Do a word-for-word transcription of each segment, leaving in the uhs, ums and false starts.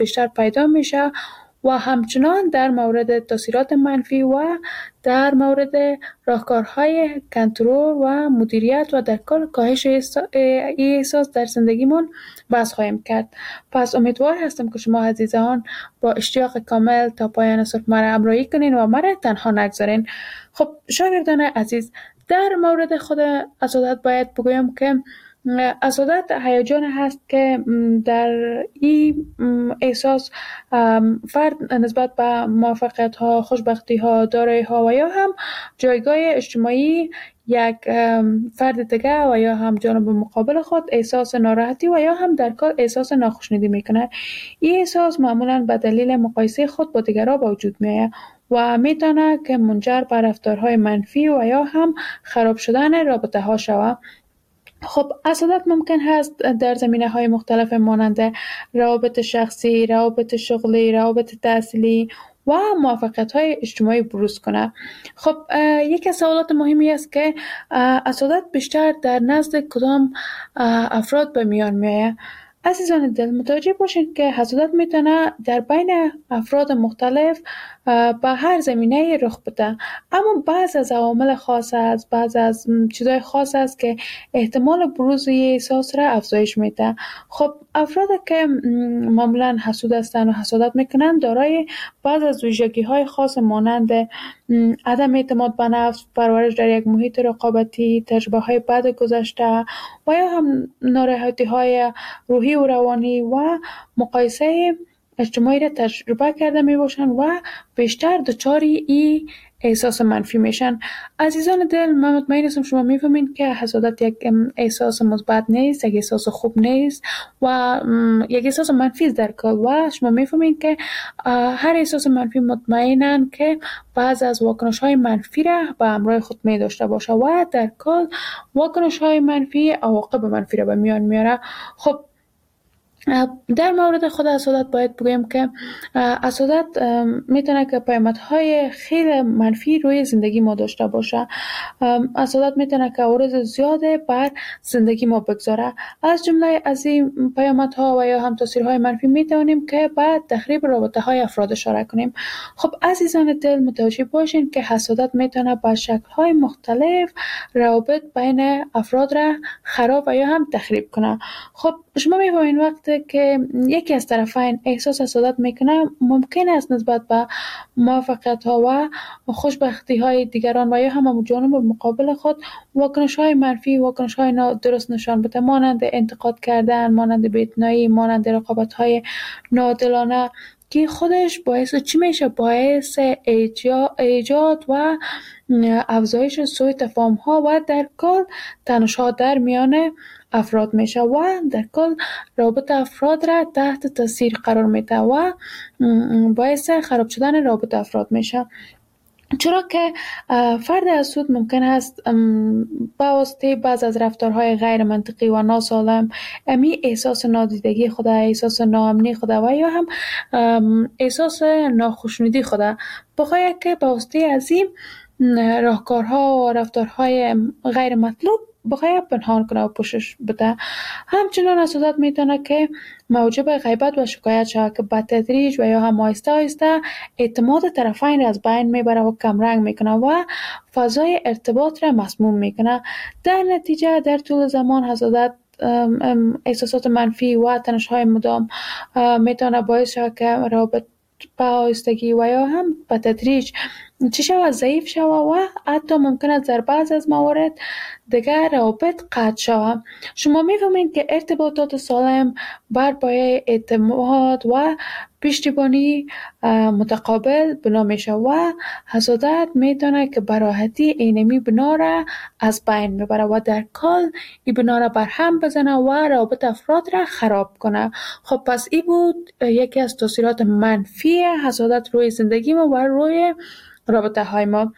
بیشتر پیدا میشه و همچنان در مورد تاثیرات منفی و در مورد راهکارهای کنترل و مدیریت و در کل کاهش این احساس در زندگیمون بحث خواهیم کرد. پس امیدوار هستم که شما عزیزان با اشتیاق کامل تا پایان صبح مرا همراهی کنین و مرا تنها نگذارین. خب شاگردان عزیز، در مورد خود حسادت باید بگویم که حسادت هیجان هست که در این احساس فرد نسبت به موفقیت ها، خوشبختی ها، دارایی ها و یا هم جایگاه اجتماعی یک فرد دیگه و یا هم جانب مقابل خود احساس ناراحتی و یا هم در کل احساس ناخوشنودی میکنه. این احساس معمولا به دلیل مقایسه خود با دیگران به وجود میاد و میتونه که منجر به رفتارهای منفی و یا هم خراب شدن رابطه ها شود. خب حسادت ممکن هست در زمینه های مختلف مانند روابط شخصی، روابط شغلی، روابط تحصیلی و موفقیت های اجتماعی بروز کنه. خب یکی از سوالات مهمی است که حسادت بیشتر در نزد کدام افراد به میان میآید. عزیزان دل، متوجه باشید که حسادت میتونه در بین افراد مختلف به هر زمینه رخ بده، اما بعض از عوامل خاص است، بعض از چیزای خاص است که احتمال بروز این احساس را افزایش میده. خب افرادی که معمولا حسود هستند و حسادت میکنن دارای بعض از ویژگی های خاص مانند عدم اعتماد به نفس، پرورش در یک محیط رقابتی، تجربه های بد گذشته و یا هم ناراحتی های روحی و روانی و مقایسه اجتماعی را تجربه کرده می باشند و بیشتر دچاری این احساس منفی میشن. عزیزان دل، من مطمئن هستم شما میفهمین که حسادت یک احساس مثبت نیست، یک احساس خوب نیست و یک احساس منفی است در کل و شما میفهمین که هر احساس منفی مطمئنن که بعض از واکنش های منفی را به همراه خود می داشته باشه و در کل واکنش های منفی عواقب منفی را به میان میاره. خب در مورد خود حسادت باید بگویم که حسادت میتونه که پیامدهای خیلی منفی روی زندگی ما داشته باشه. حسادت میتونه که عوارض زیاده بر زندگی ما بگذاره. از جمله از این پیامدها و یا هم تاثیرهای منفی میتونیم که بعد تخریب رابطه های افراد اشاره کنیم. خب عزیزان دل، متوجه باشین که حسادت میتونه با شکل‌های مختلف روابط بین افراد را خراب و یا هم تخریب کنه. خب شما می‌بینید وقتی که یکی از طرفین احساس حسادت میکنه، ممکن است نسبت به موفقیت ها و خوشبختی های دیگران و یا هم جانب مقابل خود واکنش های منفی، واکنش های نادرست نشان بده، مانند انتقاد کردن، مانند بی‌اعتنایی، مانند رقابت های ناعادلانه که خودش باعث چی میشه؟ باعث ایجاد و افزایش سوء تفاهم ها و در کل تنش ها در میان افراد میشه و در کل رابطه افراد را تحت تاثیر قرار میده و باعث خراب شدن رابطه افراد میشه. چرا که فرد حسود ممکن است با واسطه بعض از رفتارهای غیر منطقی و ناسالم امی احساس نادیدگی خود، احساس ناامنی خود و یا هم احساس ناخوشنودی خود بخواهد که با واسطه از این راهکارها و رفتارهای غیر مطلوب بخواهد پنهان کنه و پوشش بده. همچنان حسادت میتونه که موجب غیبت و شکایت شود که به تدریج و یا هم آهسته آهسته اعتماد طرفین را از بین میبره و کمرنگ میکنه و فضای ارتباط را مسموم میکنه. در نتیجه در طول زمان حسادت احساسات منفی و تنش‌های مدام میتونه باعث شود که روابط به آهستگی و یا هم به تدریج چی شود؟ ضعیف شود و حتی ممکن است در بعض از موارد دیگر روابط قطع شود. شما می‌فهمید که ارتباطات سالم بر پایه اعتماد و پشتیبانی متقابل بنا میشه و حسادت میتونه که به راحتی اینمی بنا را از بین ببره و در کل این بنا را بر هم بزنه و روابط افراد را خراب کنه. خب پس این بود یکی از تاثیرات منفی حسادت روی زندگی ما و روی رابطه های ما.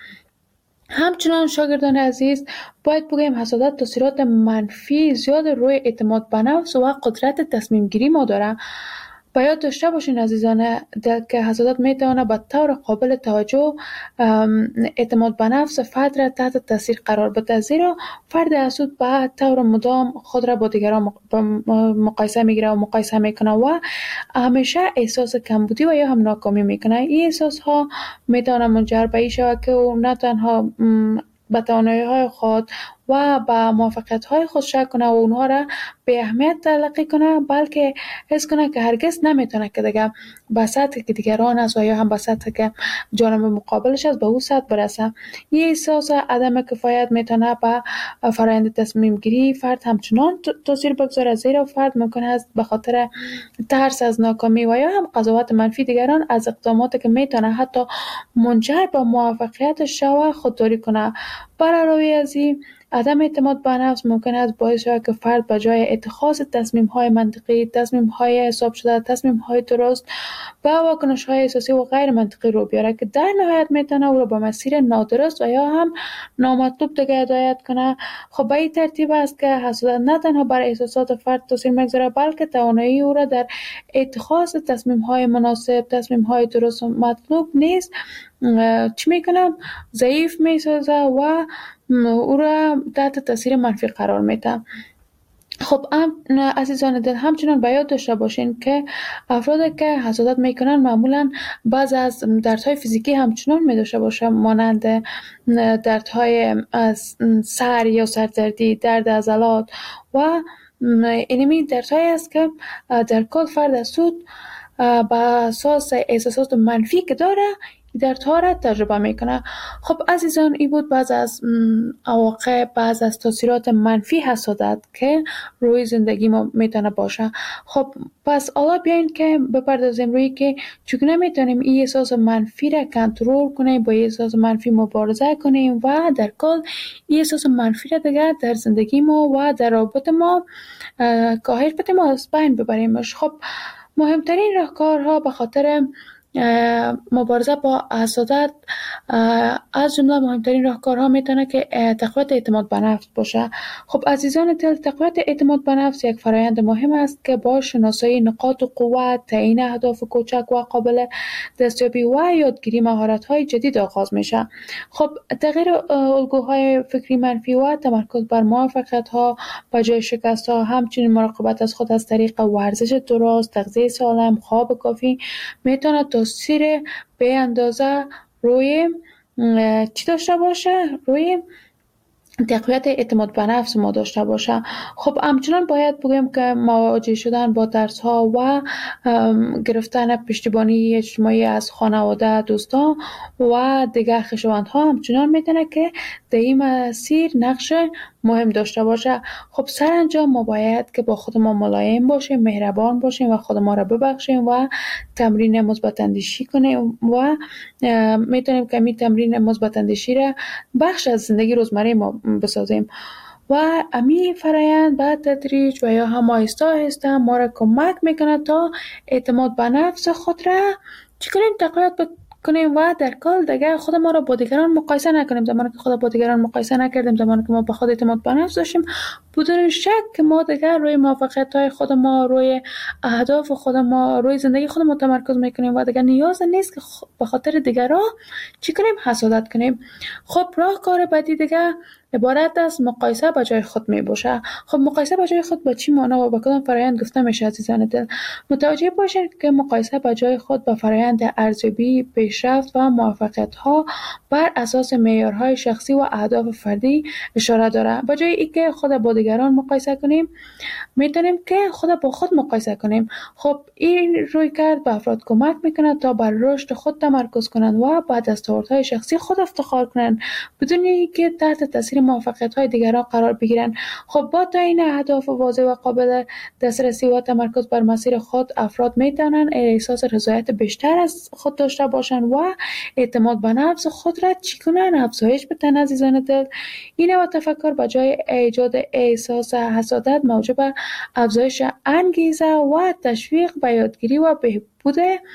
همچنان شاگردان عزیز باید بگویم حسادت تاثیرات منفی زیاد روی اعتماد به نفس و قدرت تصمیم گیری ما داره. به یاد داشته باشین عزیزان دل که حسادت میتواند به طور قابل توجه ام، اعتماد به نفس فرد را تحت تاثیر قرار بده، زیرا فرد حسود به طور مدام خود را با دیگران مق- با م- مقایسه میگیره و مقایسه میکنه و همیشه احساس کمبودی و یا هم ناکامی میکنه. این احساس ها میتواند منجر به این شود که او نه تنها م، به توانایی های خود و به موفقیت های خود شک کنه و اونها را به اهمیت تلقی کنه، بلکه حس کنه که هرگز نمیتونه که دیگه به سطحی که دیگران است و یا هم به سطحی که جانب مقابلش است به او سطح برسه. این احساس عدم کفایت میتونه به فرآیند تصمیم گیری فرد همچنان ت- تاثیر بگذاره، زیرا فرد ممکن است به خاطر ترس از ناکامی و یا هم قضاوت منفی دیگران از اقداماتی که میتونه حتی منجر به موفقیت شوه خودداری کنه. بر علاوه از این، عدم اعتماد به نفس ممکن است باعث شود که فرد به جای اتخاذ تصمیم‌های منطقی، تصمیم‌های حساب شده، تصمیم‌های درست و واکنش‌های احساسی و غیر منطقی رو بیاره که در نهایت میتونه او را به مسیر نادرست و یا هم نامطلوب دیگه هدایت کنه. خب به این ترتیب است که حسادت نه تنها بر احساسات فرد تاثیر میگذاره، بلکه توانایی او را در اتخاذ تصمیم‌های مناسب، تصمیم‌های درست و مطلوب نیست چی میکنه ضعیف میسازه و او را تحت تاثیر منفی قرار میده. خب ام عزیزان دل همچنان به یاد داشته باشین که افرادی که حسادت میکنن معمولا بعض از دردهای فیزیکی همچنان می داشته باشه، مانند دردهای از سر یا سردردی، درد عضلات و اینمی دردهایی است که در کل فرد حسود بر اساس احساسات منفی که داره دردها را تجربه میکنه. خب عزیزان این بود بعض از م، عواقب، بعض از تاثیرات منفی حسادت که روی زندگی ما میتونه باشه. خب پس حالا بیاین که بپردازیم روی که چگونه میتونیم این احساس منفی را کنترل کنیم، با این احساس منفی مبارزه کنیم و در کل این احساس منفی را دیگه در زندگی ما و در رابطه ما اه، کاهش بدیم و از بین ببریمش. خب مهمترین راهکارها به خاطر اه، مبارزه با حسادت اه، از جمله مهمترین راهکارها میتونه که اه، تقویت اعتماد به نفس باشه. خب عزیزان دل، تقویت اعتماد به نفس یک فرایند مهم است که با شناسایی نقاط قوت، تعیین اهداف کوچک و قابل دستیابی و یادگیری مهارت‌های جدید آغاز میشه. خب تغییر اه، الگوهای فکری منفی و تمرکز بر موفقیت‌ها به جای شکست‌ها، همچنین مراقبت از خود از طریق ورزش درست، تغذیه سالم، خواب کافی میتونه تاثیر به اندازه روی اه، چی داشته باشه؟ روی تقویت اعتماد به نفس ما داشته باشه. خب همچنان باید بگویم که مواجه شدن با ترس ها و ام، گرفتن پشتیبانی اجتماعی از خانواده، دوستان و دیگر خویشاوندها همچنان میتونه که در این مسیر نقش مهم داشته باشه. خب سرانجام ما باید که با خود ما ملایم باشیم، مهربان باشیم و خود ما را ببخشیم و تمرین مثبت اندیشی کنیم و اه، میتونیم که می تمرین مثبت اندیشی را بخش از زندگی روزمره ما بسازیم و امی فرایند بعد تدریج و یا هم آهسته آهسته ما را کمک میکنه تا اعتماد به نفس خود را چی کنیم تقویت کنیم و در کل دیگه خود ما را با دیگران مقایسه نکنیم. زمانی که خود با دیگران مقایسه نکردیم، زمانی که ما به خود اعتماد به نفس داشتیم، بدون شک که ما دیگه روی موفقیت های خود ما، روی اهداف خود ما، روی زندگی خود ما تمرکز میکنیم و دیگه نیاز نیست که خ- به خاطر دیگران چی کنیم حسادت کنیم. خب راهکار بعدی دیگه عبارت از مقایسه با جای خود می باشه. خب مقایسه با جای خود با چی معنا و با کدام فرایند گفته میشه عزیزان دل؟ متوجه باشید که مقایسه با جای خود با فرایند ارزیابی، پیشرفت و موفقیت ها بر اساس معیارهای شخصی و اهداف فردی اشاره داره. با جای اینکه خود با دیگران مقایسه کنیم، میتونیم که خود با خود مقایسه کنیم. خب این روی کرد به افراد کمک میکنه تا بر رشد خود تمرکز کنند و با دستاوردهای شخصی خود افتخار کنند بدون اینکه تحت تاثیر موفقیت های دیگران قرار بگیرند. خب با تعیین اهداف واضح و قابل دسترسی و تمرکز بر مسیر خود، افراد میتونن احساس رضایت بیشتر از خود داشته باشند و اعتماد به نفس خود را چی کنن افزایش بدن عزیزان دل. این نوع تفکر به جای ایجاد احساس حسادت موجب افزایش انگیزه و تشویق به یادگیری و بهبود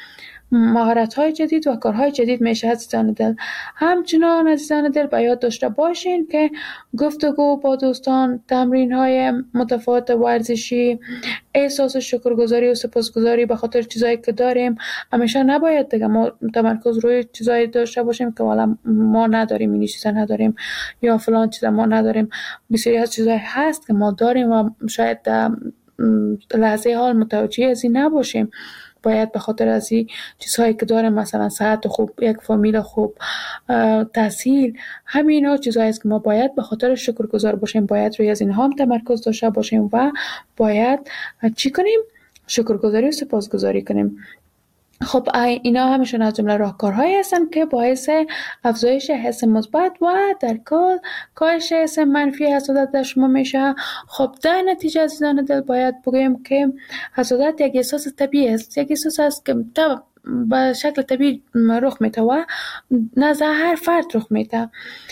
مهارت‌های جدید و کارهای جدید میشه عزیزان دل. همچنان عزیزان دل به یاد داشته باشین که گفتگو با دوستان، تمرین‌های متفاوت ورزشی، احساس شکرگزاری و سپاسگزاری به خاطر چیزایی که داریم. همیشه نباید دیگه ما تمرکز روی چیزایی داشته باشیم که والا ما نداریم، این چیزا نداریم یا فلان چیزا ما نداریم. بسیاری از چیزایی هست که ما داریم و شاید در لحظه حال متوجه از این نباشیم. باید به خاطر از این چیزهایی که داریم، مثلا صحت خوب، یک فامیل خوب، تحصیل، همین ها چیزهایی است که ما باید به خاطر شکرگزار باشیم. باید روی از اینها هم تمرکز داشته باشیم و باید چی کنیم؟ شکرگزاری و سپاسگزاری کنیم. خب اینا همشون از جمله راهکارهایی هستن که باعث افزایش حس مثبت و در کل کاهش حس منفی حسادت در شما میشه. خب در نتیجه عزیزان دل باید بگویم که حسادت یک احساس طبیعی است، یک احساس است که به شکل طبیعی رخ میده و نزد هر فرد رخ میده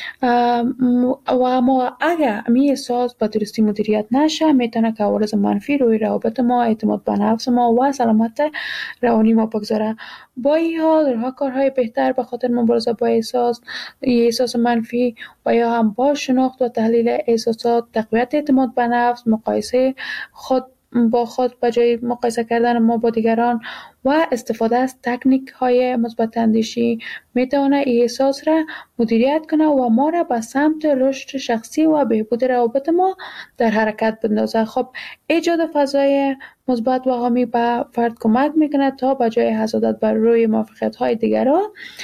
و ما اگر می احساس به درستی مدیریت نشه میتونه که عوارض منفی روی روابط ما، اعتماد به نفس ما و سلامت روانی ما بگذاره. با این حال راه کارهای بهتر به خاطر مبارزه با احساس احساس منفی و یا هم با شناخت و تحلیل احساسات، تقویت اعتماد به نفس، مقایسه خود با خود به جای مقایسه کردن ما با دیگران و استفاده از تکنیک های مثبت اندیشی میتونه این احساس را مدیریت کنه و ما را به سمت رشد شخصی و بهبود روابط ما در حرکت بندازه. خب ایجاد فضای مثبت و حامی به فرد کمک میکنه تا به جای حسادت بر روی موفقیت های دیگران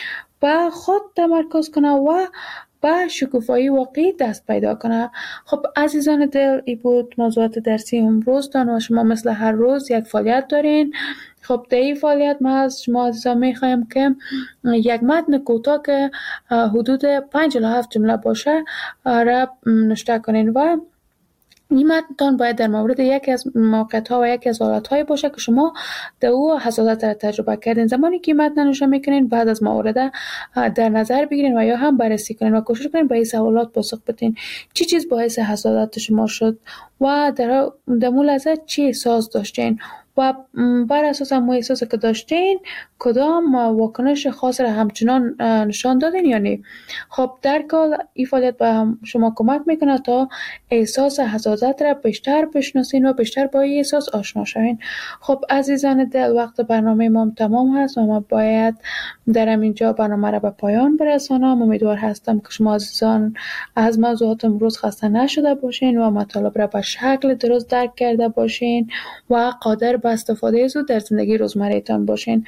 به خود تمرکز کنه و با شکوفایی واقعی دست پیدا کنه. خب عزیزان دل، این بود موضوعات درسی امروزتان و شما مثل هر روز یک فعالیت دارین. خب در این فعالیت ما از شما عزیزان میخوایم که یک متن کوتاه که حدود پنج الی هفت جمله باشه را نوشته کنین و این متن باید در مورد یکی از موقعیت‌ها و یکی از حالت‌های باشه که شما در او حسادت را تجربه کردین. زمانی که متن نوشته میکنین بعد از موارد در نظر بگیرین و یا هم بررسی کنین و کوشش کنین به این سوالات پاسخ بدین. چی چیز باعث حسادت شما شد و در در مول لحظه چی احساس داشتین و بر اساس همون احساسی که داشتین کدام واکنش خاص را همچنان نشان دادین یا نه. خب در کل این فعالیت به شما کمک میکنه تا احساس حسادت را بیشتر بشناسین و بیشتر با این احساس آشنا شوین. خب عزیزان دل، وقت برنامه ما تمام هست و ما باید در اینجا برنامه را به پایان برسانم. امیدوار هستم که شما عزیزان از موضوعات امروز خسته نشده باشین و مطالب را به شکل درست درک کرده باشین و قادر به استفاده از او در زندگی روزمره‌تان باشین.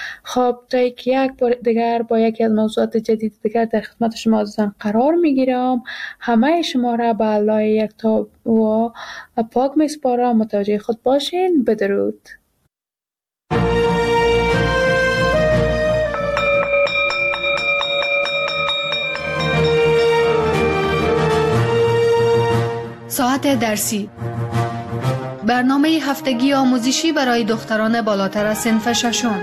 خب تا یک بار دیگر با یکی از موضوعات جدید دیگر در خدمت شما عزیزان قرار میگیرم. همه شما را به الله یکتا و پاک میسپارم. متوجه خود باشین. بدرود. ساعت درسی، برنامه هفتگی آموزشی برای دختران بالاتر از صنف ششم.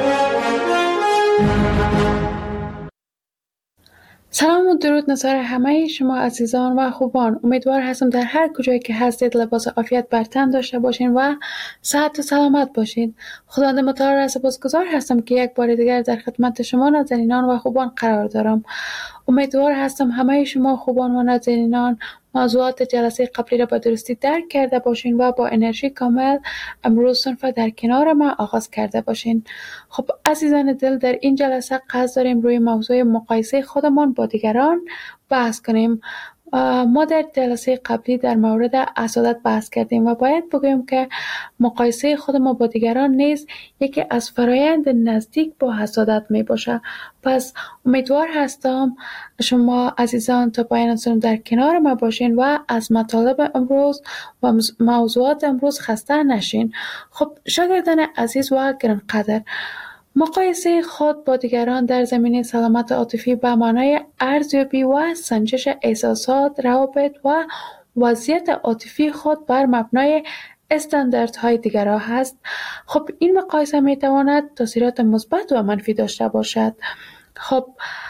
سلام و درود نثار همه شما عزیزان و خوبان. امیدوار هستم در هر کجایی که هستید لباس عافیت بر تن داشته باشین و صحت و سلامت باشین. خداوند متعال را سپاسگزار هستم که یک بار دیگر در خدمت شما نازنینان و خوبان قرار دارم. امیدوار هستم همه شما خوبان و نازنینان موضوعات جلسه قبلی را به درستی درک کرده باشین و با انرژی کامل امروز صنف در کنار ما آغاز کرده باشین. خب عزیزان دل، در این جلسه قصد داریم روی موضوع مقایسه خودمان با دیگران بحث کنیم. ما در جلسه قبلی در مورد حسادت بحث کردیم و باید بگویم که مقایسه خود ما با دیگران نیز یکی از فرایند نزدیک با حسادت می باشه. پس امیدوار هستم شما عزیزان تا پایان سنم در کنار ما باشین و از مطالب امروز و موضوعات امروز خسته نشین. خب شاگردان عزیز و گرانقدر، مقایسه خود با دیگران در زمینه سلامت عاطفی به معنای ارزیابی و سنجش احساسات، روابط و وضعیت عاطفی خود بر مبنای استانداردهای دیگران هست. خب این مقایسه می تواند تاثیرات مثبت و منفی داشته باشد. خب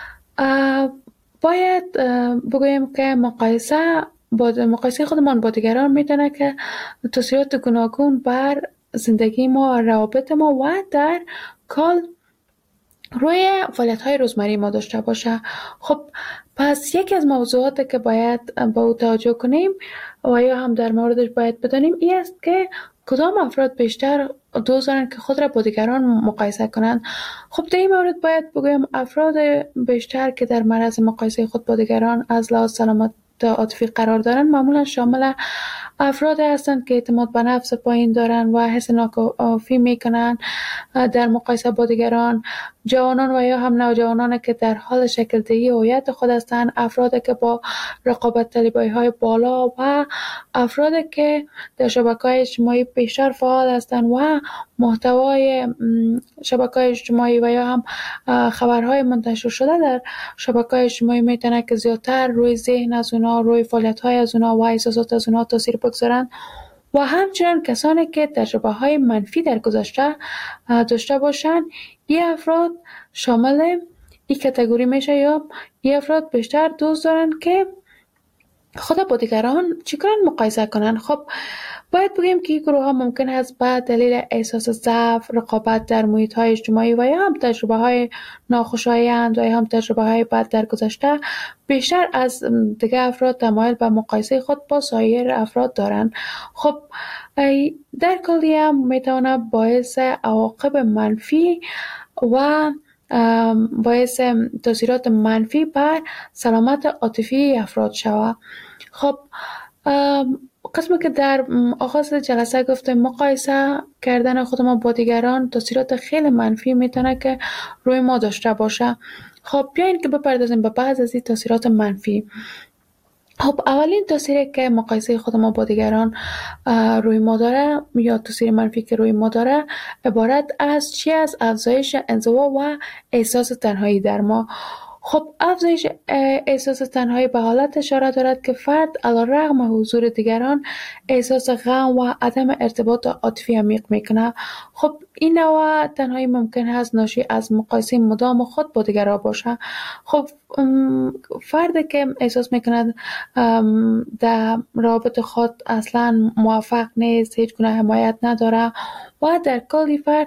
باید بگویم که مقایسه با مقایسه خودمان با دیگران میتونه که تاثیرات گوناگون بر زندگی ما، روابط ما و در کل روی فعالیت‌های روزمره ما داشته باشه. خب پس یکی از موضوعاتی که باید با او توجه کنیم و یا هم در موردش باید بدانیم این است که کدام افراد بیشتر دوست دارند که خود را با دیگران مقایسه کنند. خب در این مورد باید بگویم افراد بیشتر که در معرض مقایسه خود با دیگران از لحاظ سلامت عاطفی قرار دارند معمولا شامل افراد هستند که اعتماد به نفس پایین دارند و حس ناکافی میکنند در مقایسه با دیگران. جوانان و یا هم نوجوانان که در حال شکل دهی هویت خود هستند، افرادی که با رقابت طلبی های بالا و افرادی که در شبکه‌های اجتماعی بیشتر فعال هستند و محتوای شبکه‌های اجتماعی و یا هم خبرهای منتشر شده در شبکه‌های اجتماعی میتونه که زیادتر روی ذهن از اونا، روی فعالیت‌های از اونا و احساسات از اونا تاثیر بگذارن. و همچنین کسانی که تجربه های منفی در گذشته داشته باشند، این افراد شامل این کاتگوری میشه یا این افراد بیشتر دوست دارن که خود با دیگران چی کنن؟ مقایسه کنن. خب باید بگیم که این گروه ها ممکن است به دلیل احساس ضعف، رقابت در محیط های اجتماعی و یا هم تجربه های ناخوشایند و یا هم تجربه های بد در گذشته بیشتر از دیگه افراد تمایل به مقایسه خود با سایر افراد دارند. خب در کلی هم میتونه باعث عواقب منفی و باعث تاثیرات منفی بر سلامت عاطفی افراد شود. خب قسمی که در آغاز جلسه گفتم مقایسه کردن خود ما با دیگران تاثیرات خیلی منفی میتونه که روی ما داشته باشه. خب بیاین که بپردازیم به بعض از این تاثیرات منفی. خب اولین تاثیری که مقایسه خود ما با دیگران روی ما داره یا تاثیر منفی که روی ما داره عبارت از چی؟ از افزایش انزوا و احساس تنهایی در ما. خب افزایش احساس تنهایی به حالت اشاره دارد که فرد علیرغم حضور دیگران احساس غم و عدم ارتباط عاطفی عمیق میکنه. خب این نوع تنهایی ممکن است ناشی از مقایسه مدام خود با دیگران باشه. خب فردی که احساس میکند در رابط خود اصلا موفق نیست، هیچ گونه حمایت نداره و در کلی فرد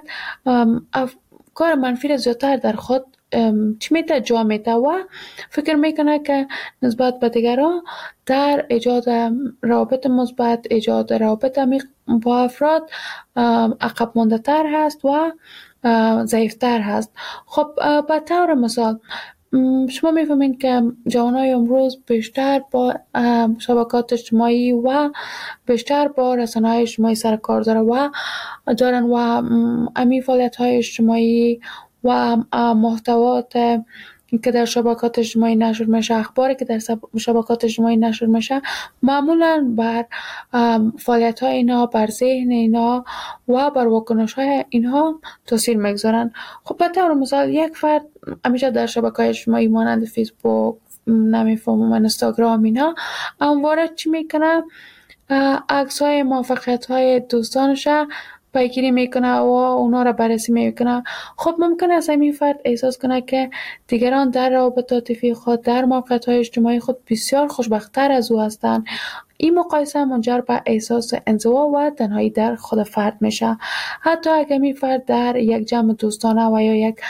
کار منفی را زیادتر در خود چی میته جا میته و فکر میکنه که نسبت به دیگران در ایجاد روابط مثبت، ایجاد روابط عمیق با افراد عقب مانده تر هست و ضعیفتر هست. خب به طور مثال شما میفهمین که جوانای امروز بیشتر با شبکات اجتماعی و بیشتر با رسانه‌های اجتماعی سر کار داره و دارن و امی فعالیت‌های اجتماعی و محتوات که در شبکات اجتماعی نشر میشه، اخباری که در شبکات اجتماعی نشر میشه معمولا بر فعالیت های اینا، بر ذهن اینا و بر واکنش های اینها تاثیر میگذارن. خب به طور مثال یک فرد همیشه در شبکات اجتماعی مانند فیسبوک، نمیفهمم اینستاگرام اینا همواره چی میکنه؟ عکس های موفقیت های دوستانش پیگیری میکنه و اونا را بررسی میکنه. خب ممکن است این فرد احساس کنه که دیگران در روابط عاطفی خود، در موقعیت‌های اجتماعی خود بسیار خوشبخت‌تر از او هستند. این مقایسه منجر به احساس انزوا و تنهایی در خود فرد میشه. حتی اگر می فرد در یک جمع دوستانه و یا یک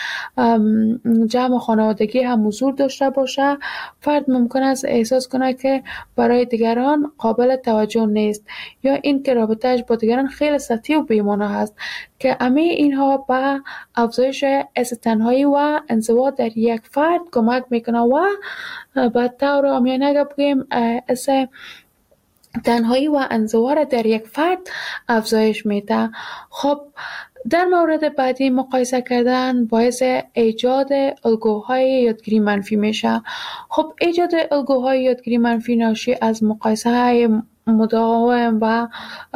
جمع خانوادگی هم حضور داشته باشه، فرد ممکن است احساس کنه که برای دیگران قابل توجه نیست یا این که رابطه‌اش با دیگران خیلی سطحی و بی‌معنی هست که همه اینها به افزایش احساس تنهایی و انزوا در یک فرد کمک میکنه و به طور عامیانه بگیم احساس تنهایی و انزوا را در یک فرد افزایش میده. خب در مورد بعدی مقایسه کردن باعث ایجاد الگوهای یادگیری منفی میشه. خب ایجاد الگوهای یادگیری منفی ناشی از مقایسه های مداوم و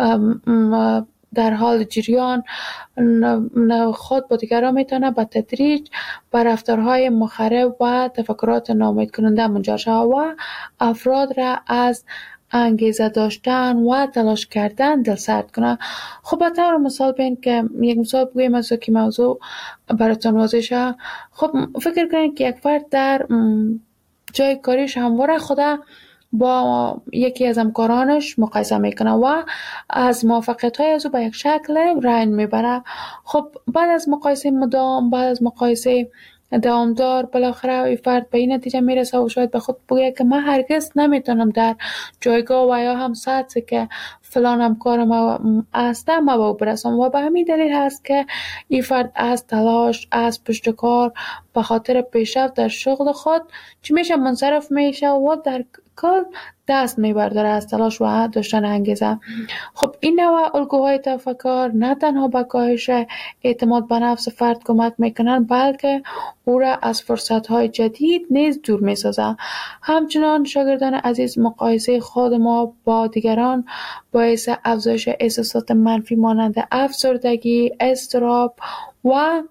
در حال جریان خود با دیگران میتونه به تدریج به رفتارهای مخرب و تفکرات ناامید کننده منجر شود و افراد را از انگیزه داشتن و تلاش کردن دلسرد کنه. خب به طور مثال بین که یک مثال بگویم از که موضوع براتون واضح شه. خب فکر کنید که یک فرد در جای کاریش همواره خدا با یکی از همکارانش مقایسه میکنه و از موفقیت های از او به یک شکل رنج میبره. خب بعد از مقایسه مدام، بعد از مقایسه دوامدار، بالاخره این فرد به این نتیجه میرسه و شاید به خود بگه که من هرگز نمیتونم در جایگاه و یا هم سطحی که فلان همکار ما است ما به او برسم و به همین دلیل هست که این فرد از تلاش، از پشتکار به خاطر پیشرفت در شغل خود چی میشه منصرف میشه و در کل دست میبرداره از تلاش و داشتن انگیزه. خب این نوع الگوهای تفکر نه تنها به کاهش اعتماد به نفس فرد کمک میکنن بلکه او را از فرصتهای جدید نیز دور میسازه. همچنان شاگردان عزیز، مقایسه خود ما با دیگران باعث افزایش احساسات منفی مانند افسردگی، اضطراب و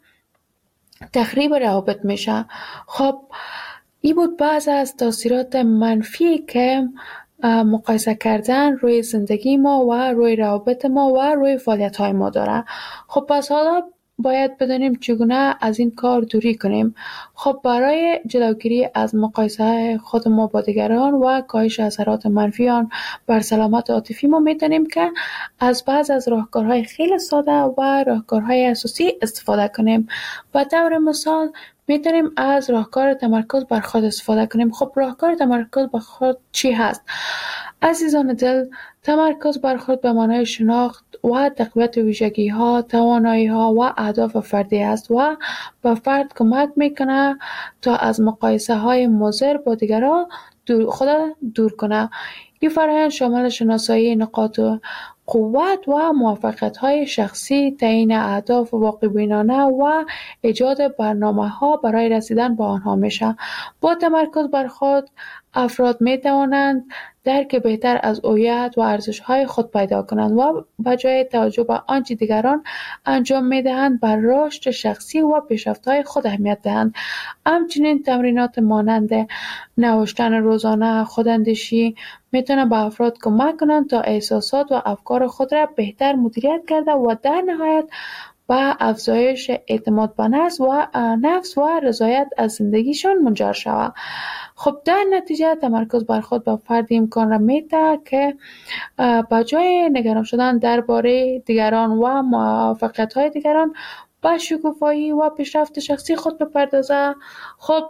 تخریب روابط میشه. خب این بود بعض از تاثیرات منفی که مقایسه کردن روی زندگی ما و روی روابط ما و روی فعالیت های ما داره. خب پس حالا باید بدانیم چگونه از این کار دوری کنیم. خب برای جلوگیری از مقایسه خود ما با دیگران و کاهش اثرات منفی آن بر سلامت عاطفی ما میتونیم که از بعض از راهکارهای خیلی ساده و راهکارهای اساسی استفاده کنیم. به طور مثال میتونیم از راهکار تمرکز بر خود استفاده کنیم. خب راهکار تمرکز بر خود چی هست؟ عزیزان دل، تمرکز بر خود به معنای شناخت و تقویت ویژگی ها، توانایی ها و اهداف فردی است و به فرد کمک میکنه تا از مقایسه های مضر با دیگران خود دور کنه. این فرآیند شامل شناسایی نقاط قوت و موفقیت‌های شخصی، تعیین اهداف واقع بینانه و ایجاد برنامه‌ها برای رسیدن به آنها میشه. با تمرکز بر خود افراد می توانند درک بهتر از هویت و ارزش‌های خود پیدا کنند و به جای توجه به آنچه دیگران انجام می‌دهند بر رشد شخصی و پیشرفت‌های خود اهمیت دهند. همچنین تمرینات مانند نوشتن روزانه، خوداندیشی میتونه به افراد کمک کنند تا احساسات و افکار خود را بهتر مدیریت کرده و در نهایت به افزایش اعتماد به نفس و نفس و رضایت از زندگیشان منجر شود. خب در نتیجه تمرکز بر خود به فرد امکان را میده که به جای نگران شدن درباره دیگران و موفقیت‌های دیگران به شکوفایی و پیشرفت شخصی خود بپردازه. خب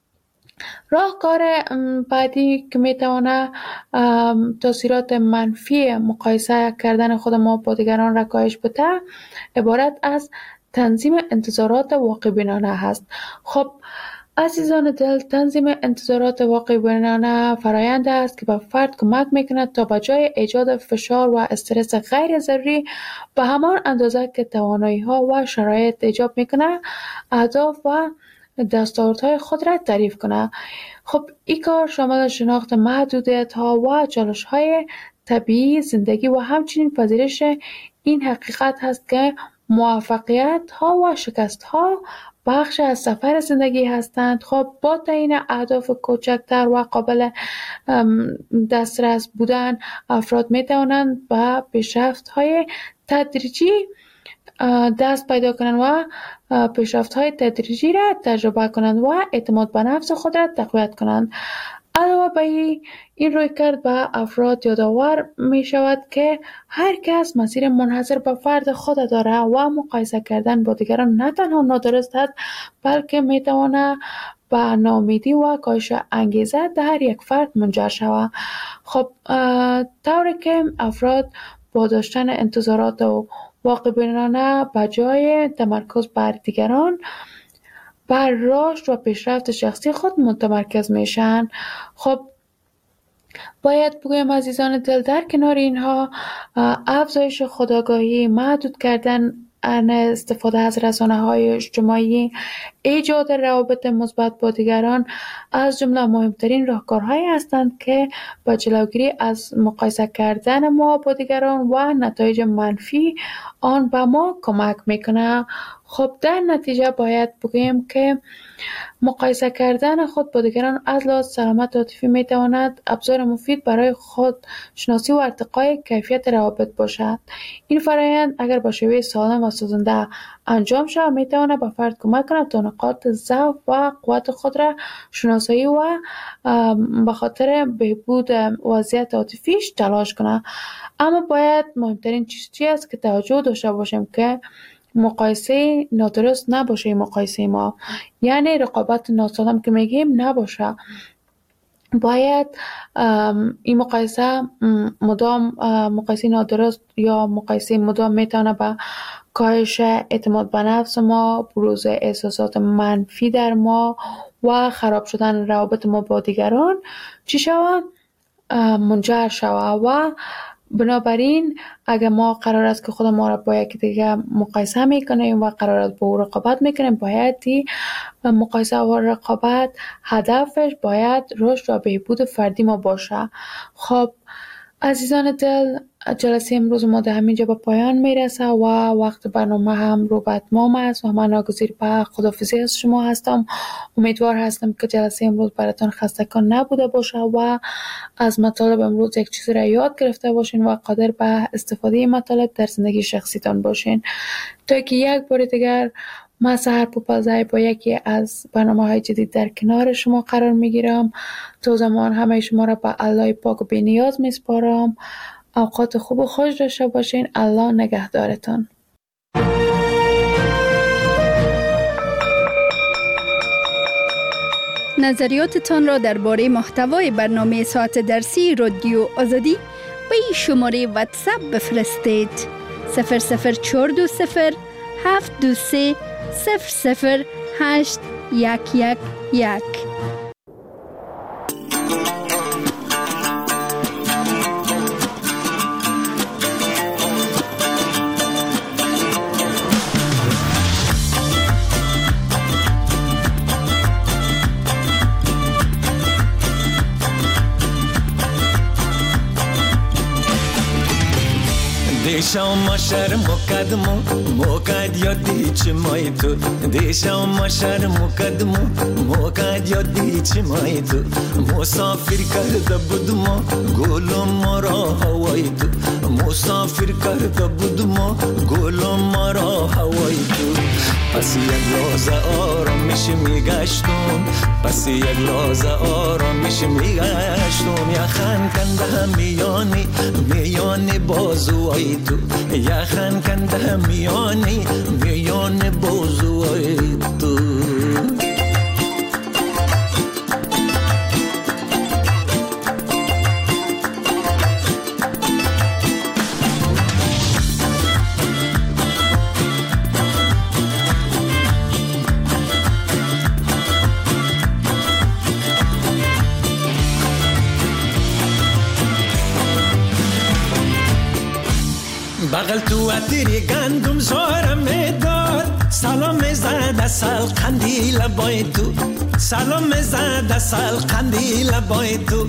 راهکار بعدی که میتونه تاثیرات منفی مقایسه کردن خود ما با دیگران را کاهش بده عبارت از تنظیم انتظارات واقع بینانه هست. خب عزیزان دل، تنظیم انتظارات واقع بینانه فرآیند است که به فرد کمک میکنه تا به جای ایجاد فشار و استرس غیر ضروری به همان اندازه که توانایی ها و شرایط ایجاب میکنه اهداف و دستاوردهای خود را تعریف کنه. خب این کار شامل شناخت محدودیت ها و چالش های طبیعی زندگی و همچنین پذیرش این حقیقت هست که موفقیت ها و شکست ها بخش از سفر زندگی هستند. خب با تعیین اهداف کوچکتر و قابل دسترس بودن افراد می توانند به پیشرفت های تدریجی دست پیدا کنند و پیشرفت های تدریجی را تجربه کنند و اعتماد به نفس خود را تقویت کنند. علاوه بر این رویکرد به افراد یادآور می شود که هر کس مسیر منحصر به فرد خود داره و مقایسه کردن با دیگران نه تنها نادرست است بلکه می تواند به ناامیدی و کاهش انگیزه در یک فرد منجر شود. خب طوری که افراد با داشتن انتظارات و واقع بینانه به جای تمرکز بر دیگران بر رشد و پیشرفت شخصی خود متمرکز میشن. خب باید بگویم عزیزان دل، در کنار اینها افزایش خودآگاهی، محدود کردن استفاده از رسانه‌های اجتماعی، ایجاد روابط مثبت با دیگران از جمله مهمترین راهکارهایی هستند که با جلوگیری از مقایسه کردن ما با دیگران و نتایج منفی آن به ما کمک میکنه. خب در نتیجه باید بگوییم که مقایسه کردن خود با دیگران از لحاظ سلامت عاطفی می تواند ابزار مفید برای خود شناسی و ارتقای کیفیت روابط باشد. این فرآیند اگر با شیوه سالم و سازنده انجام شود می تواند به فرد کمک کند تا نقاط ضعف و قوت خود را شناسایی و به خاطر بهبود وضعیت عاطفیش تلاش کند. اما باید مهمترین چیز چی است که توجه داشته باشیم که مقایسه نادرست نباشه. مقایسه ما یعنی رقابت ناسالم که میگیم نباشه. باید این مقایسه مدام مقایسه نادرست یا مقایسه مدام میتونه به کاهش اعتماد به نفس ما، بروز احساسات منفی در ما و خراب شدن روابط ما با دیگران چی شود؟ منجر شود. و بنابراین اگر ما قرار است که خود ما را با یکی دیگه مقایسه میکنیم و قرار است با او رقابت میکنیم، باید مقایسه و رقابت هدفش باید رشد و بهبود فردی ما باشه. خب عزیزان دل، جلسه امروز ما در همینجا به پایان میرسه و وقت برنامه هم رو به اتمام است و من ناگزیر به خداحافظی از شما هستم. امیدوار هستم که جلسه امروز براتون خستگان نبوده باشه و از مطالب امروز یک چیزی را یاد گرفته باشین و قادر به استفاده مطالب در زندگی شخصیتان باشین. تا که یک بار دیگر من سحر پوپلزای با یکی از برنامه‌های جدید در کنار شما قرار میگیرم. تا زمان همه شما را به الله پاک و بی‌نیاز میسپارم. اوقات خوب و خوش داشته باشین. الله نگهدارتان. نظریاتتان را درباره محتوای برنامه ساعت درسی رادیو آزادی به این شماره واتساپ بفرستید: صفر صفر چهار دو صفر هفت دو سه صفر صفر هشت یک یک یک. دیشم ما شهر مقدمو موقعد یادی چی مای تو دیشم ما شهر مقدمو موقعد یادی چی مای تو مسافر کرده بودم گلم مرا هوای تو مسافر کرده بودم گلم مرا هوای تو پس یک لحظه آرامش میگشتم پس یک لحظه آرامش میگشتم یخن کنده میانی میانی بازوهای تو یخن کنده میانی میانی بازوهای تو بغل تو اتری گندم زارم میداد سلام زد سال قندیل بای تو سلام زد سال قندیل بای تو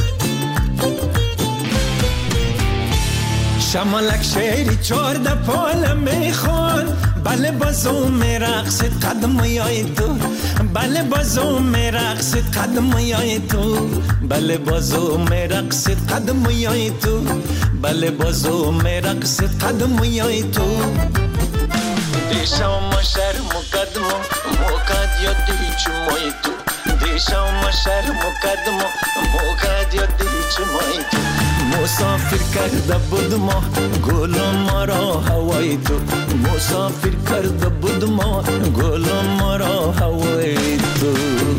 شمالک شیری چارده پال میخوان بله بازو میرقصد قدم یای تو بله بازو میرقصد قدم یای تو بله بازو میرقصد قدم یای تو بله بازو میرقصد قدم یای تو دیشم ما شهر مقدمو موقعد یادی چی مای تو دیشم ما شهر مقدمو موقعد یادی چی مای تو مسافر کرده بودم گلم مرا هوای تو مسافر کرده بودم گلم مرا هوای تو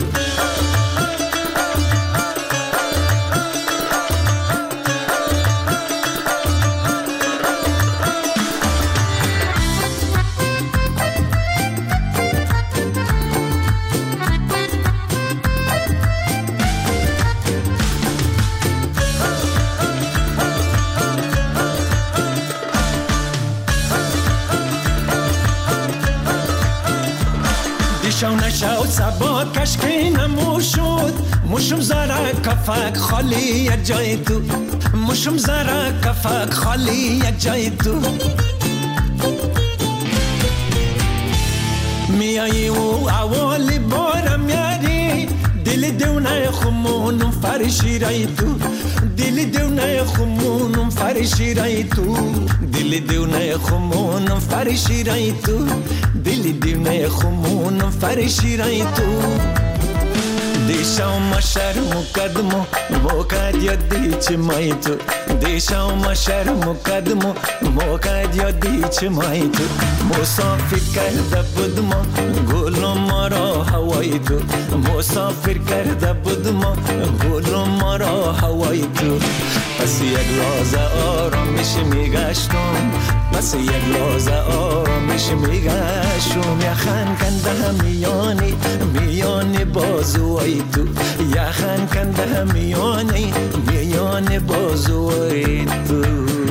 نشود سبا کشکی نمو شد مشم زره کفک خالی یک جای تو مشم زره کفک خالی یک جای تو میایی و اول بارم یاری دل دونه خمونم فرشی رای تو دل دونه خمونم فرشی رای تو دل دونه خمونم فرشی رای تو دل دونه خمونم فرشی رای تو دیشا ما شرم قدمو موقع یادی چه مای تو دیشا ما شرم قدمو موقع یادی چه مای تو مسافر کرده بودم گلم مرا هوای تو مسافر کرده بودم گلم مرا هوای تو پس یک لحظه آرامش میگشتم پس یک لحظه آرامش میگشتم یخن کنده میانی میانی بازوی تو یخن کنده میانی میانی بازوی تو